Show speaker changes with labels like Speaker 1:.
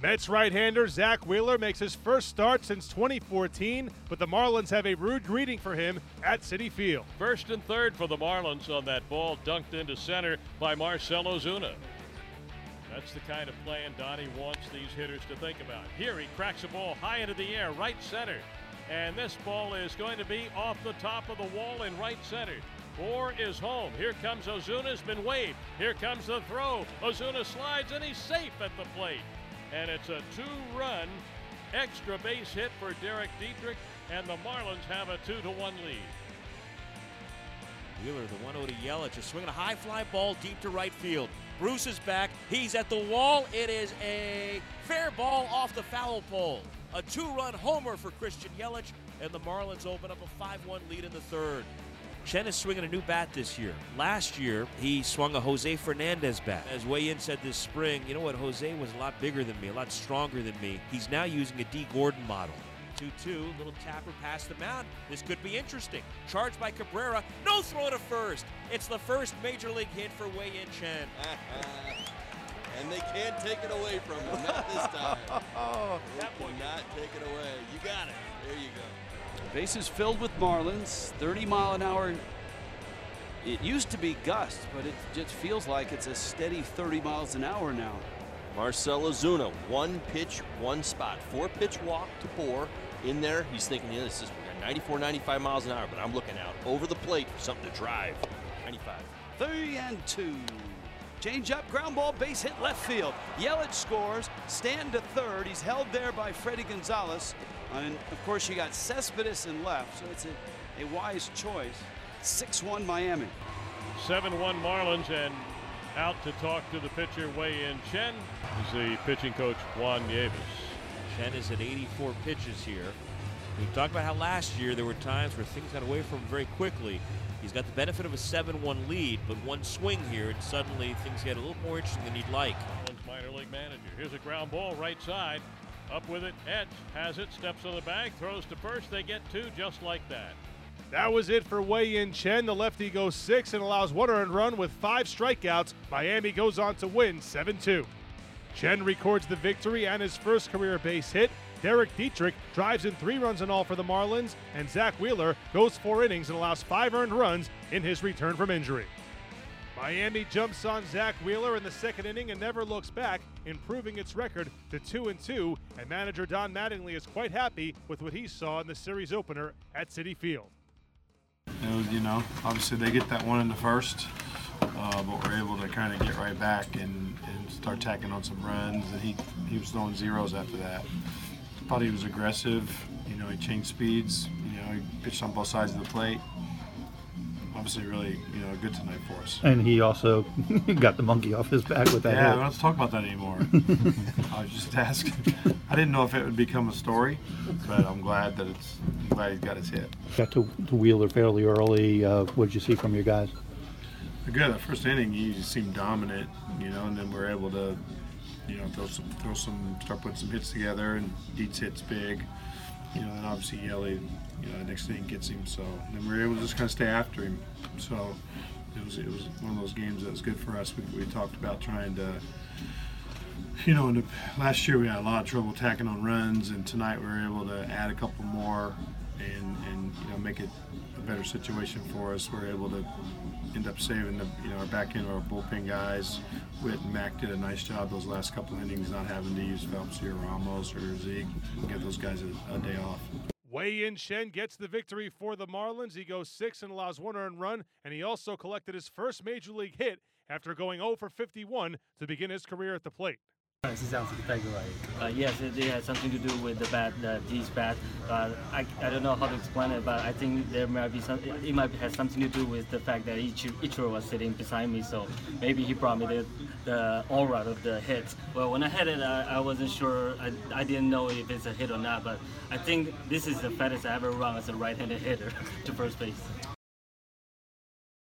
Speaker 1: Mets right-hander Zack Wheeler makes his first start since 2014, but the Marlins have a rude greeting for him at Citi Field.
Speaker 2: First and third for the Marlins on that ball dunked into center by Marcell Ozuna. That's the kind of plan Donnie wants these hitters to think about. Here he cracks a ball high into the air, right center. And this ball is going to be off the top of the wall in right center. 4 is home. Here comes Ozuna, has been waved. Here comes the throw. Ozuna slides and he's safe at the plate. And it's a 2-run extra base hit for Derek Dietrich, and the Marlins have a 2-1 lead.
Speaker 3: Wheeler, the 1-0 to Yelich, is swinging a high fly ball deep to right field. Bruce is back. He's at the wall. It is a fair ball off the foul pole. A 2-run homer for Christian Yelich, and the Marlins open up a 5-1 lead in the third. Chen is swinging a new bat this year. Last year, he swung a Jose Fernandez bat. As Wei-Yin said this spring, you know what, Jose was a lot bigger than me, a lot stronger than me. He's now using a D. Gordon model. 2-2, little tapper past the mound. This could be interesting. Charged by Cabrera, no throw to first. It's the first major league hit for Wei-Yin Chen.
Speaker 4: And they can't take it away from him, not this time. They cannot take it away. You got it. There you go.
Speaker 5: Bases filled with Marlins, 30-mile-an-hour. It used to be gusts, but it just feels like it's a steady 30 miles an hour now.
Speaker 4: Marcell Ozuna, 1 pitch, 1 spot. 4-pitch walk to Bour. In there, he's thinking, yeah, this is 94, 95 miles an hour, but I'm looking out over the plate for something to drive. 95.
Speaker 5: 3-2. Change up, ground ball, base hit left field. Yelich scores, stand to third. He's held there by Freddie Gonzalez. And of course, you got Cespedes in left, so it's a wise choice. 6-1 Miami.
Speaker 2: 7-1 Marlins, and out to talk to the pitcher Wei-Yin Chen is the pitching coach Juan Nieves.
Speaker 3: Chen is at 84 pitches here. We talked about how last year there were times where things got away from him very quickly. He's got the benefit of a 7-1 lead, but one swing here, and suddenly things get a little more interesting than he'd like.
Speaker 2: Marlins minor league manager. Here's a ground ball right side. Up with it, Etch has it, steps on the bag, throws to first. They get 2 just like that.
Speaker 1: That was it for Wei-Yin Chen. The lefty goes 6 and allows 1 earned run with 5 strikeouts. Miami goes on to win 7-2. Chen records the victory and his first career base hit. Derek Dietrich drives in 3 runs in all for the Marlins, and Zack Wheeler goes 4 innings and allows 5 earned runs in his return from injury. Miami jumps on Zack Wheeler in the second inning and never looks back, improving its record to 2-2, and manager Don Mattingly is quite happy with what he saw in the series opener at Citi Field.
Speaker 6: You know, obviously they get that one in the first, but we're able to kind of get right back and start tacking on some runs, and he was throwing zeros after that. Thought he was aggressive, you know, he changed speeds, you know, he pitched on both sides of the plate. Obviously really, you know, good tonight for us.
Speaker 7: And he also got the monkey off his back with that hit.
Speaker 6: Yeah, we don't have to talk about that anymore. I was just asking. I didn't know if it would become a story, but I'm glad he's got his hit.
Speaker 7: Got to Wheeler fairly early. What did you see from your guys?
Speaker 6: Good. The first inning, he seemed dominant, you know, and then we're able to, you know, start putting some hits together, and Dietz hits big. You know, and obviously Yelly, you know, the next inning gets him, so then we were able to just kind of stay after him. So it was one of those games that was good for us. We talked about trying to, you know, last year we had a lot of trouble tacking on runs, and tonight we were able to add a couple more and you know, make it a better situation for us. We were able to end up saving our back end of our bullpen guys. Witt and Mac did a nice job those last couple innings, not having to use Phelps or Ramos or Zeke, and give those guys a day off.
Speaker 1: Wei-Yin Chen gets the victory for the Marlins. He goes 6 and allows 1 earned run, and he also collected his first major league hit after going 0 for 51 to begin his career at the plate.
Speaker 8: Yes, it has something to do with the bat, his bat. I don't know how to explain it, but I think there might be it might have something to do with the fact that Ichiro was sitting beside me, so maybe he brought me the aura of the hit. Well, when I hit it, I wasn't sure. I didn't know if it's a hit or not, but I think this is the fastest I ever run as a right-handed hitter to first base.